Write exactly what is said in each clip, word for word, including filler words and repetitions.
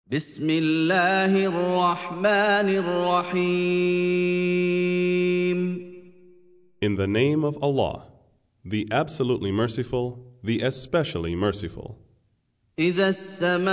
بسم الله الرحمن الرحيم. In the name of Allah, the absolutely merciful, the especially merciful. إذا السماء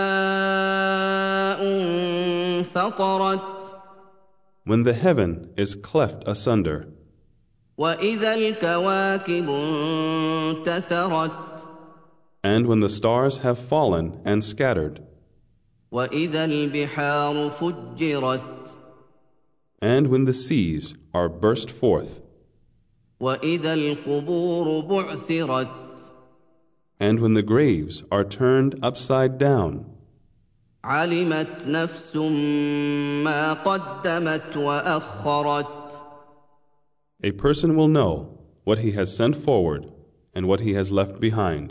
انفطرت When the heaven is cleft asunder, وإذا الكواكب انتثرت and when the stars have fallen and scattered, وإذا البحار فجرت and when the seas are burst forth, وإذا القبور بعثرت and when the graves are turned upside down, علمت نفس ما قدمت وأخرت. a person will know what he has sent forward and what he has left behind.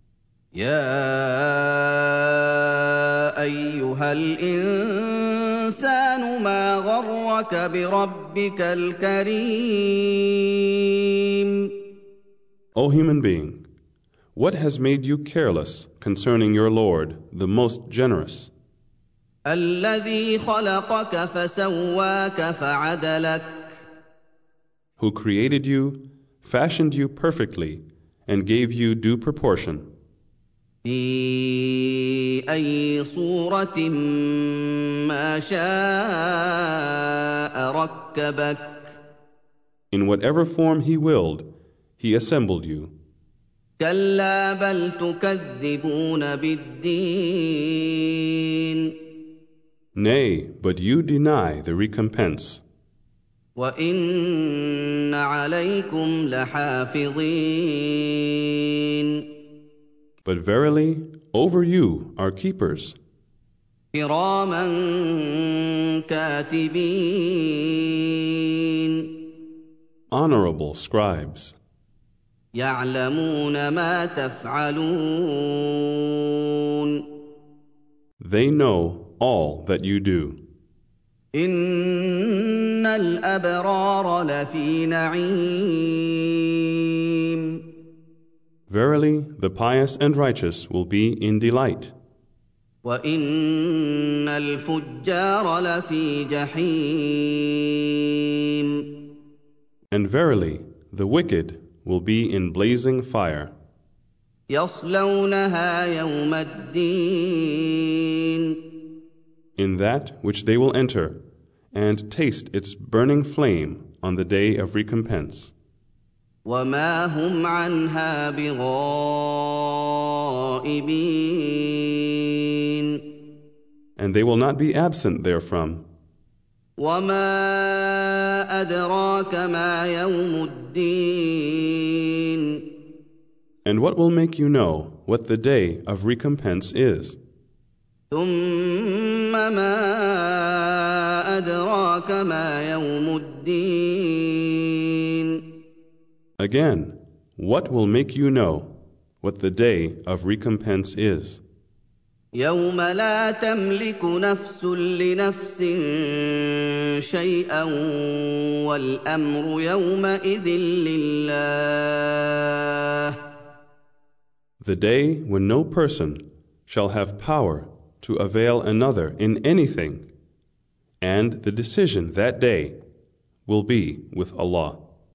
يا أيها الإنسان ما غرك بربك الكريم. O human being, what has made you careless concerning your Lord, the most generous, الذي خلقك فسواك فعدلك. who created you, fashioned you perfectly, and gave you due proportion, في أي صورة ما شاء ركبك. in whatever form he willed, he assembled you. كلا بل تكذبون بالدين. Nay, but you deny the recompense. وإن عليكم لحافظين. But verily, over you are keepers, كراما كاتبين. honorable scribes. يعلمون ما تفعلون. They know all that you do. إن الأبرار لفي نعيم. Verily, the pious and righteous will be in delight, وإن الفجار لفي جحيم. and verily, the wicked will be in blazing fire. يصلونها يوم الدين. In that which they will enter, and taste its burning flame on the day of recompense. وما هم عنها بغائبين. And they will not be absent therefrom. وما أدراك ما يوم الدين. And what will make you know what the day of recompense is? ثم ما أدراك ما يوم الدين. Again, what will make you know what the day of recompense is? يوم لا تملك نفس لنفس شيئا والأمر يومئذ لله. The day when no person shall have power to avail another in anything, and the decision that day will be with Allah.